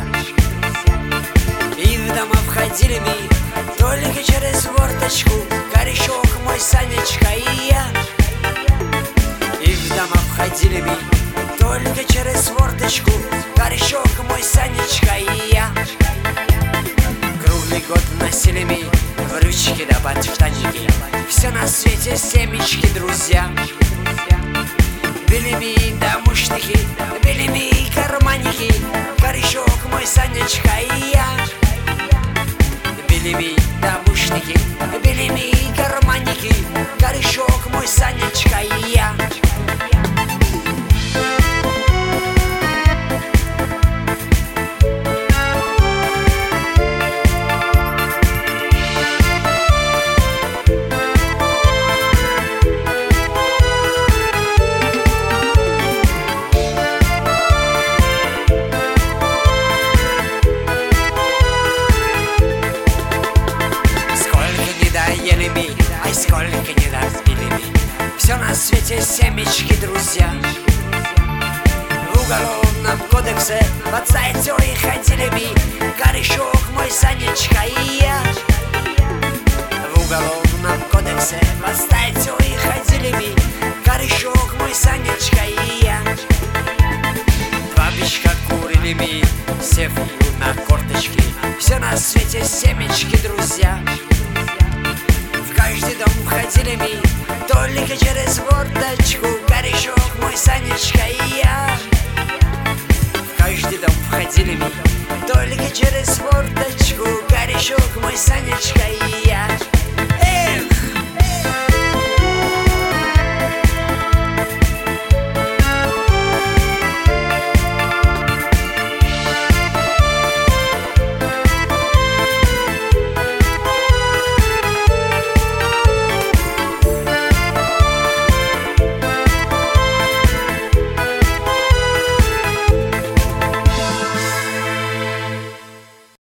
друзья. И в дома входили мы только через форточку, корешок мой, Санечка и я. И в дома входили мы только через форточку, корешок мой, Санечка и я. Круглый год носили мы брючки да подштанники, все на свете семечки, друзья. Были мы домушники, были мы карманники, корешок мой, Санечка и я. Были мы домушники, были мы карманники, корешок мой, Санечка и я. Ай, сколько не разбили мы, все на свете семечки, друзья. В уголовном кодексе под статьей ходили мы, корешок мой, Санечка и я. В уголовном кодексе под статьей ходили мы, корешок мой, Санечка и я. Два бичка курили мы, сев на корточки, все на свете семечки, друзья. В каждый дом входили мы только через форточку, корешок мой, Санечка и я. В каждый дом входили мы только через форточку, корешок мой, Санечка и я.